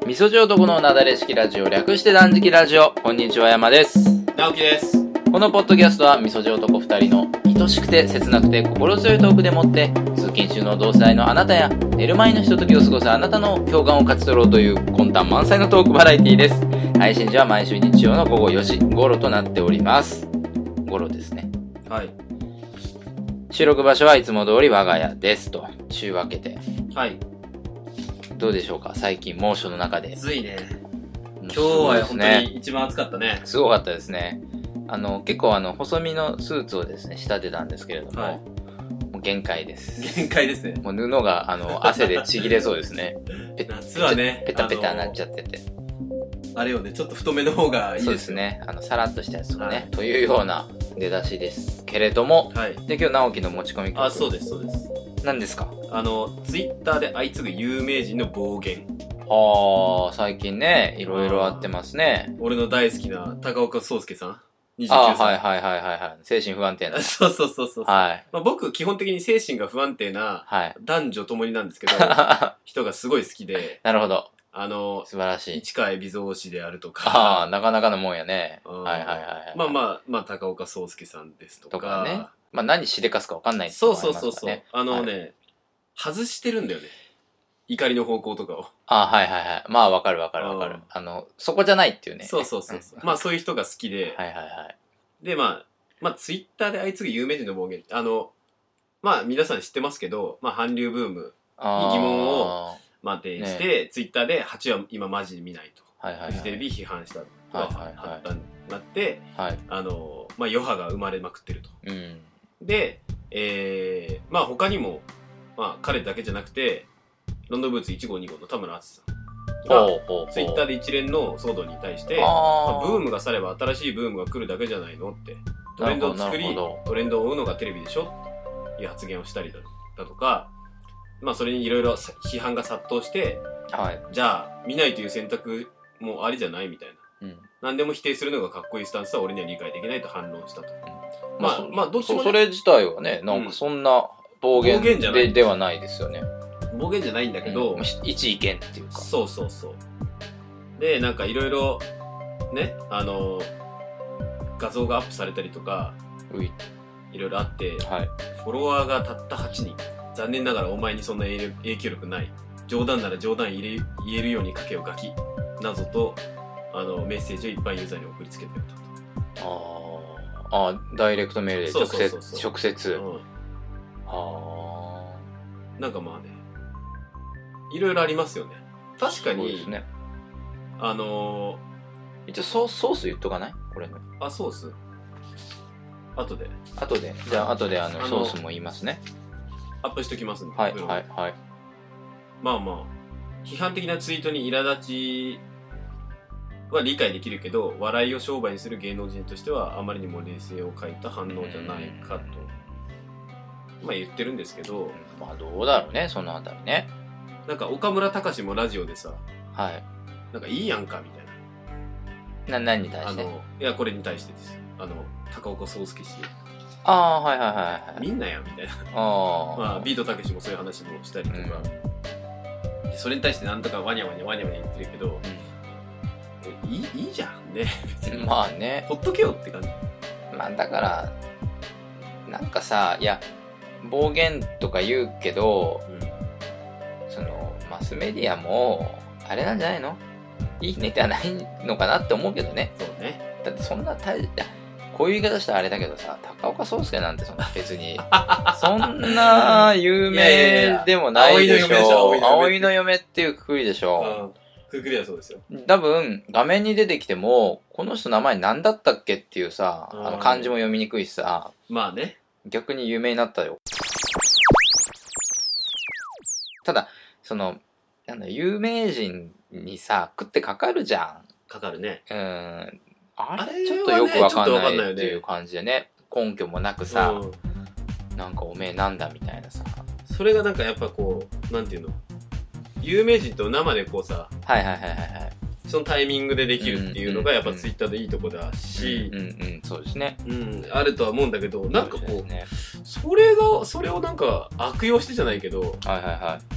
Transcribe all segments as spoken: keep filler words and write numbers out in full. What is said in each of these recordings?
みそじ男のなだれ式ラジオ、略して断食ラジオ。こんにちは、山です。 直樹です。 このポッドキャストはみそじ男ふたりの愛しくて切なくて心強いトークでもって通勤中の同世代のあなたや寝る前のひとときを過ごすあなたの共感を勝ち取ろうという魂胆満載のトークバラエティです。配信時は毎週日曜の午後よじ頃となっております。頃ですね。 はい。 収録場所はいつも通り我が家ですというわけで、 はい。 どうでしょうか、最近猛暑の中で。 暑いね。今日は本当に一番暑かったね。 すごかったですね。あの結構あの細身のスーツをですね仕立てたんですけれども、はい、もう限界です。 限界ですね。 もう布があの汗でちぎれそうですね。 夏はね、 ペタペタなっちゃってて。 あれよね、ちょっと太めの方がいいですよ。 そうですね。あのさらっとしたやつとかね、はい、というような出だしですけれども、はい、で今日直樹の持ち込み曲。 あ、そうですそうです。 何ですか？ あのツイッターで相次ぐ有名人の暴言。 ああ、最近ね、いろいろあってますね。 俺の大好きな高岡壮介さん。 にじゅうきゅうさい。あ、はいはいはいはいはい。精神不安定な。 そうそうそうそう。 はい。 まあ、僕、基本的に精神が不安定な、男女ともになんですけど、はい、人がすごい好きで。 なるほど。 あの、 素晴らしい。 市川海老蔵氏であるとか。 ああ、なかなかのもんやね。はいはいはい。 まあまあ、まあ、高岡壮介さんですとか。とかね。 まあ、何しでかすか分かんないですけど、ね。そうそうそうそう。あのね、はい、外してるんだよね。怒りの方向とかを。 ああ、はいはいはい。まあ、わかるわかるわかる。あの、そこじゃないっていうね。 そうそうそうそう。まあ、そういう人が好きで。 はいはいはい。 で、まあ、まあ、ツイッターで相次ぐ有名人の暴言。あの、まあ、皆さん知ってますけど、まあ、韓流ブームに疑問を、まあ、呈して、ね、ツイッターではちは今マジで見ないと。はいはいはい。フジテレビ批判したとか、はいはいはい、発端になって、はい、あの、まあ、余波が生まれまくってると。うん、で、えー、まあ、他にも、まあ、彼だけじゃなくて、ロンドンブーツいち号に号の田村淳さんがツイッターで一連の騒動に対して、まあ、ブームが去れば新しいブームが来るだけじゃないのって、トレンドを作りトレンドを追うのがテレビでしょっていう発言をしたりだとか、まあ、それにいろいろ批判が殺到して、はい、じゃあ見ないという選択もありじゃないみたいな、うん、何でも否定するのがかっこいいスタンスは俺には理解できないと反論したと、うん、まあまあどっちも、ね、 それ自体はね、なんかそんな暴言 で,、うん、暴言 で, ではないですよね。 暴言じゃないんだけど、うん、 一意見っていうか。 そうそうそう。で、なんかいろいろね、あの画像がアップされたりとか、いろいろあって、はい、フォロワーがたったはちにん。残念ながらお前にそんな影響力ない。冗談なら冗談入れ言えるように書けよガキ。などとあのメッセージをいっぱいユーザーに送りつけてやったと。 ああ、ダイレクトメールで直接。そうそうそうそう直接。うん、 ああ。なんかまあね。いろいろありますよね。確かに、そうですね、あのー、一応ソース、ソース言っとかないこれね。 あ、ソース後で。 後で。じゃあ後であのソースも言いますね。 アップしときますんで。 はいはいはい。 まあまあ、批判的なツイートに苛立ちは理解できるけど、笑いを商売にする芸能人としてはあまりにも冷静を欠いた反応じゃないかと、まあ言ってるんですけど。 まあどうだろうね、そのあたりね。 なんか岡村隆史もラジオでさ、 はい、 なんかいいやんかみたいな。な、何に対して？ あの、いや、これに対してです。あの、高岡壮介氏。 ああ、はいはいはいはい。 みんなや、みたいな。 あまあ、ビートたけしもそういう話もしたりとか、うん、でそれに対してなんとかワニャワニャワニャワニャ言ってるけど、うん、いい、いいじゃんね、別に。 まあね。 ほっとけよって感じ。 まあだから、なんかさ、いや、暴言とか言うけど、うんそのマスメディアもあれなんじゃないの？いいネタないのかなって思うけどね。 そうね。 だってそんな大いやこういう言い方したらあれだけどさ、高岡壮介なんてそんな別にそんな有名でもないでしょ。葵の嫁っていうくくりでしょ。 くくりはそうですよ。 多分画面に出てきてもこの人名前何だったっけっていうさ、あの漢字も読みにくいしさ。 まあね。 逆に有名になったよ。ただそのなんだ有名人にさ食ってかかるじゃん。 かかるね。 うん。あれちょっとよくわかんないっていう感じでね。根拠もなくさ、うん、なんかおめえなんだみたいなさ。 それがなんかやっぱこうなんていうの有名人と生でこうさ。 はいはいはいはいはい。 そのタイミングでできるっていうのがやっぱツイッターでいいとこだし、 うんうん、うん、そうですね。 うん、あるとは思うんだけど、なんかこう、ね、それがそれをなんか悪用してじゃないけど、 はいはいはい。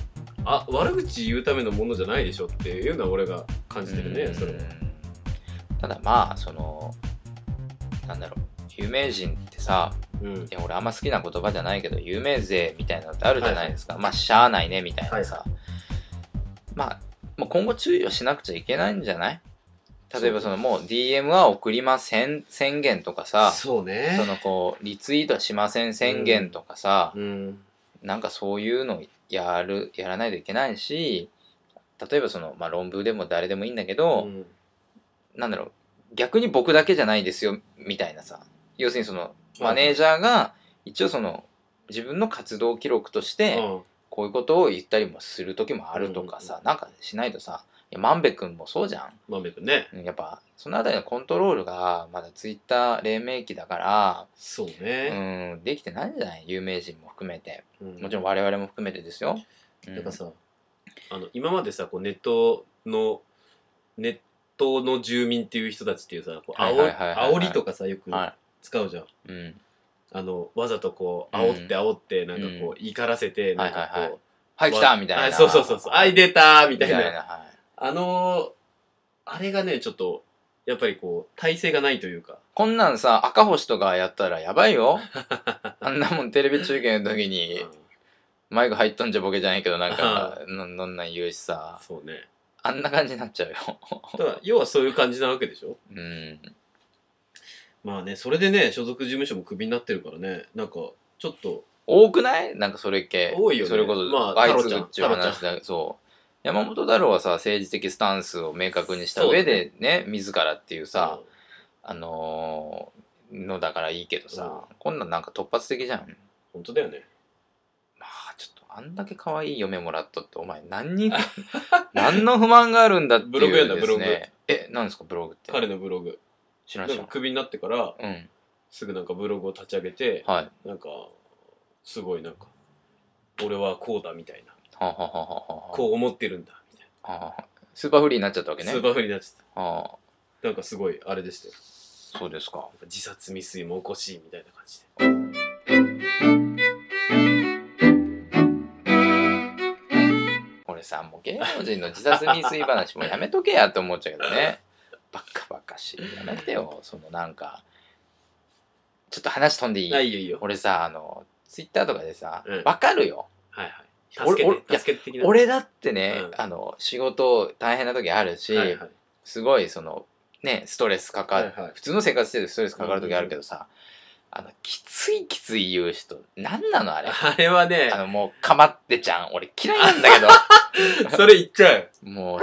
あ悪口言うためのものじゃないでしょっていうのは俺が感じてるね。それはただまあそのなんだろう、有名人ってさ、うん、いや俺あんま好きな言葉じゃないけど有名税みたいなのってあるじゃないですか、はいはい、まあしゃあないねみたいなさ、はいはい、まあもう今後注意をしなくちゃいけないんじゃない？例えばそのもう ディーエム は送りません宣言とかさ、 そうね、 そのこうリツイートはしません宣言とかさ、 うんうん、 なんかそういうのやるやらないといけないし、例えばその、まあ、論文でも誰でもいいんだけど、うん、なんだろう、逆に僕だけじゃないですよみたいなさ、要するにそのマネージャーが一応その自分の活動記録としてこういうことを言ったりもする時もあるとかさ、うん、なんかしないとさ、いや万部君もそうじゃん。 万部君ね、 やっぱそのあたりのコントロールがまだツイッター黎明期だから、 そうね、 うん、できてないんじゃない？有名人も含めて、うん、もちろん我々も含めてですよ。 なんかさ、あの今までさこうネットのネットの住民っていう人たちっていうさ、こう煽りとかさよく使うじゃん、はいうん、あのわざとこう煽って煽ってなんかこう怒らせてなんかこうはい来たみたいな、 そうそうそうそう、はい出たみたいな、はい、あのあれがねちょっとやっぱりこう体制がないというか、 こんなんさ赤星とかやったらやばいよあんなもんテレビ中継の時に、うん、マイク入っとんじゃボケじゃないけどなんかどんなん言うしさ、 そうね、 あんな感じになっちゃうよだから要はそういう感じなわけでしょ。 うん。 まあね、それでね所属事務所もクビになってるからね、なんかちょっと多くない？なんかそれ系多いよね。 それこそ、 まあ、 相次ぐっていう話だ。そう山本太郎はさ政治的スタンスを明確にした上で ね, ね自らっていうさ、うん、あのー、のだからいいけどさ、うん、こんなんなんか突発的じゃん。 本当だよね。 まあちょっとあんだけ可愛い嫁もらっとってお前何に何の不満があるんだっていう、ね、 ブログやんだブログ。 え何ですかブログって？彼のブログ知らんしクビになってから、うん、すぐなんかブログを立ち上げて、はい、なんかすごいなんか俺はこうだみたいな、はははははこう思ってるんだみたいな、ははスーパーフリーになっちゃったわけね。 スーパーフリーになっちゃった、はあ、なんかすごいあれでしたよ。 そうですか。 自殺未遂も起こしみたいな感じで。 俺さもう芸能人の自殺未遂話もやめとけやって思っちゃうけどねバカバカしい、やめてよ。そのなんかちょっと話飛んでいい？ あ、いいよいいよ。 俺さあのツイッターとかでさ、うん、分かるよ。 はいはい。助けて助けて的な。 俺だってね、うん、あの仕事大変な時あるし、はいはい、すごいそのねストレスかかる、はいはい、普通の生活しててストレスかかる時あるけどさ、うん、あのきついきつい言う人なんなのあれ。 あれはね、 あのもうかまってちゃん俺嫌いなんだけどそれ言っちゃう。 もう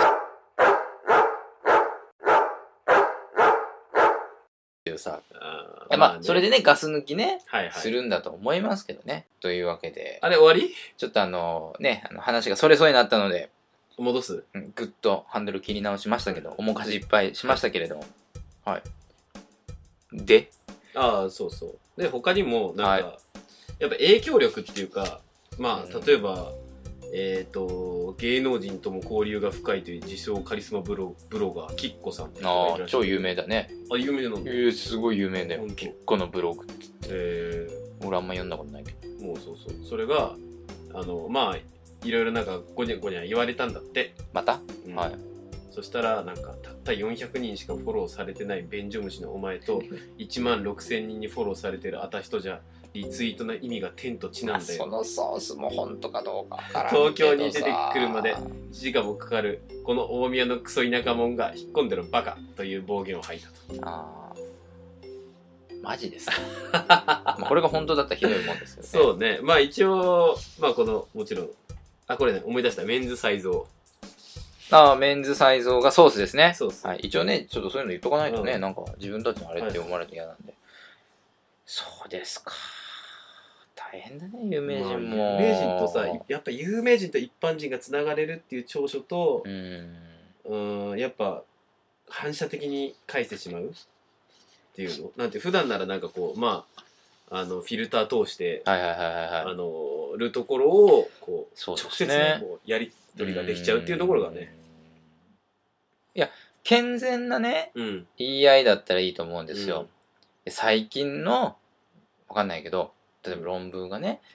さあ、まあ、ね、それでねガス抜きね、はいはい、するんだと思いますけどね。というわけであれ終わり？ ちょっとあのねあの話がそれそうになったので戻す、 うん、ぐっとハンドル切り直しましたけど、面かじいっぱいしましたけれども、はい、でああそうそうで他にもなんか、はい、やっぱ影響力っていうかまあ例えば、うんえーと芸能人とも交流が深いという自称カリスマブロブロガーキッコさんって人がいらっしゃる。 あ超有名だね。 あ有名なんだ。 えー、すごい有名だよキッコのブログって言って、えー、俺あんま読んだことないけどもうそうそうそれがあのまあいろいろなんかゴニャゴニャ言われたんだってまた、うん、はい。 そしたらなんかたったよんひゃくにんしかフォローされてない便所虫のお前といちまんろくせんにんにフォローされてるあた人じゃリツイートの意味が天と地なんだよ。 そのソースも本当かどうかわからん東京に出てくるまでいちじかんもかかるこの大宮のクソ田舎者が引っ込んでるバカという暴言を吐いたと。あマジですかこれが本当だったらひどいもんですよね。 そうね。まあ一応まあこのもちろんあこれね思い出したメンズサイゾー。ああメンズサイゾーがソースですね。そうです、はい、一応ねちょっとそういうの言っとかないとね、うん、なんか自分たちのあれって思われて嫌なんで、はい、そうですか。大変だね有名人も、 まあ、有名人とさやっぱ有名人と一般人がつながれるっていう長所とうんやっぱ反射的に返してしまうっていうのなんて普段ならなんかこうまああのフィルター通してあのるところをこうそう、ね、直接、ね、こうやり取りができちゃうっていうところがねいや健全なね、うん、言い合いだったらいいと思うんですよ、うん、最近のわかんないけど例えば論文がね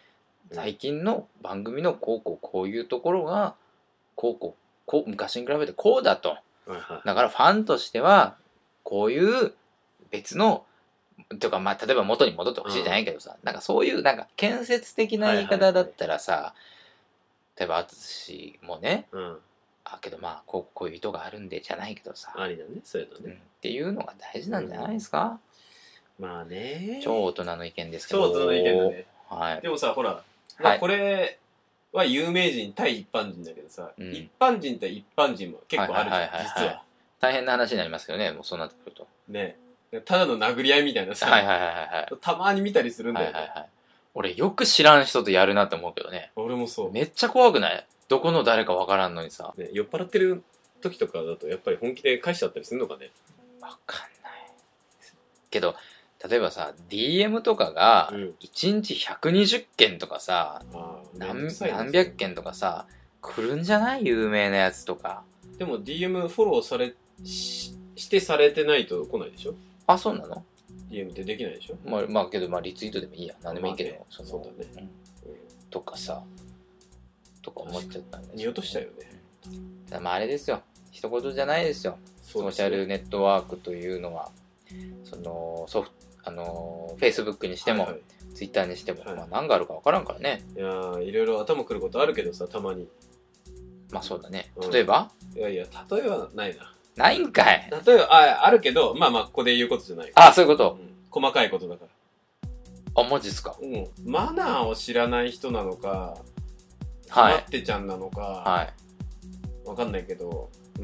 最近の番組のこうこうこういうところがこうこうこう昔に比べてこうだと、 はいはい、 だからファンとしてはこういう別のとか、まあ例えば元に戻ってほしいじゃないけどさ、うん、なんかそういうなんか建設的な言い方だったらさ、はいはいはい、例えば淳もね、 うん、 あけどまあこうこういう意図があるんでじゃないけどさ、 ありだね、そういうのね、 うん、っていうのが大事なんじゃないですか、 うん、まあね、 超大人の意見ですけど、 超大人の意見だね、 はい、 でもさほら、まあ、これは有名人対一般人だけどさ、うん、一般人対一般人も結構あるじゃん、実は大変な話になりますけどね、もうそうなってくるとね、ただの殴り合いみたいなさ、 はいはいはいはい、 たまに見たりするんだよね、 はいはいはい、俺よく知らん人とやるなって思うけどね。 俺もそう。 めっちゃ怖くない？どこの誰かわからんのにさ、 ね、酔っ払ってる時とかだとやっぱり本気で返しちゃったりするのかね。 わかんないけど、例えばさ ディーエム とかがいちにちひゃくにじゅっけんとかさ、うん、何, 何百件とかさ来るんじゃない？有名なやつとか。 でも ディーエム フォローされ し, してされてないと来ないでしょ。 あ、そうなの？ ディーエム ってできないでしょ。 まあ、まあけどまあリツイートでもいいや、何でもいいけど、まあね、 そのそうだね、うん、 とかさとか思っちゃったんです見落としたよね、 うん、まああれですよ、一言じゃないですよ、ソーシャルネットワークというのは、そのソフトあの Facebook にしても、はいはい、Twitter にしても、はい、まあ、何があるか分からんからね。 いやー、いろいろ頭くることあるけどさ、たまに。 まあそうだね。例えば、 うん、いやいや、例えばないな。 ないんかい。 例えば、あ、あるけど、まあまあ、ここで言うことじゃない。 あ、そういうこと、 うん。細かいことだから。 あ、マジっすか。 うん。マナーを知らない人なのか、はい。ってちゃんなのか、はい。わかんないけど、うん、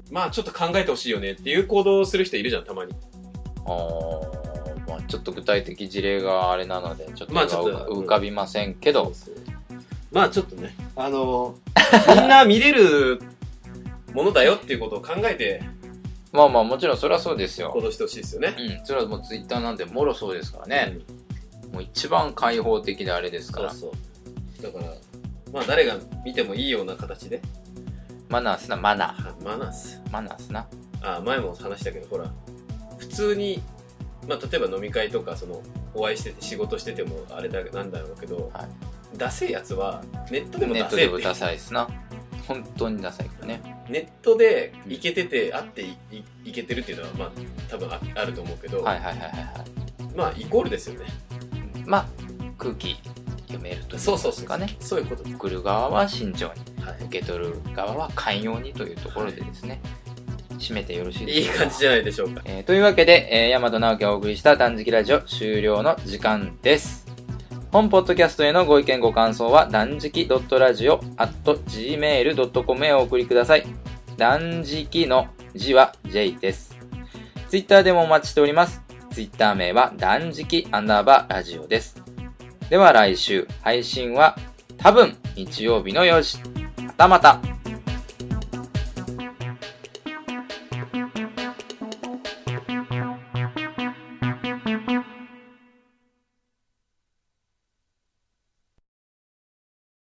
まあちょっと考えてほしいよねっていう行動をする人いるじゃん、たまに。 あー。まあ、ちょっと具体的事例があれなのでちょっと浮かびませんけど、まあ、 そうそうまあちょっとね、あのー、みんな見れるものだよっていうことを考えてまあまあもちろんそれはそうですよ、 行動してほしいですよね。 うん、それはもうツイッターなんてもろそうですからね、うん、もう一番開放的であれですから。 そうそうだからまあ誰が見てもいいような形でマナースな、マナーマナースマナースな。 あ、前も話したけどほら普通にまあ、例えば飲み会とかそのお会いしてて仕事しててもあれだなんだろうけど、はい、ダセえやつはネットでもダセえって。ネットでもダサいですな、本当にダサいからね。 ネットでイケてて会って い, い, いけてるっていうのはまあ多分 あ, あると思うけど、はいはいはいはい、まあイコールですよね。 まあ空気読めるというかね。そうそうそう、 そういうこと。 送る側は慎重に、はい、受け取る側は寛容にというところでですね、はい、締めてよろしいでしょうか。 いい感じじゃないでしょうか。 えー、というわけで、えー、大和直樹がお送りした断食ラジオ終了の時間です。本ポッドキャストへのご意見ご感想は断食 .radio アット ジーメール ドットコム へお送りください。断食の字は J です。ツイッターでもお待ちしております。ツイッター名は断食アンダーバーラジオです。では来週配信は多分日曜日のよじ。またまた。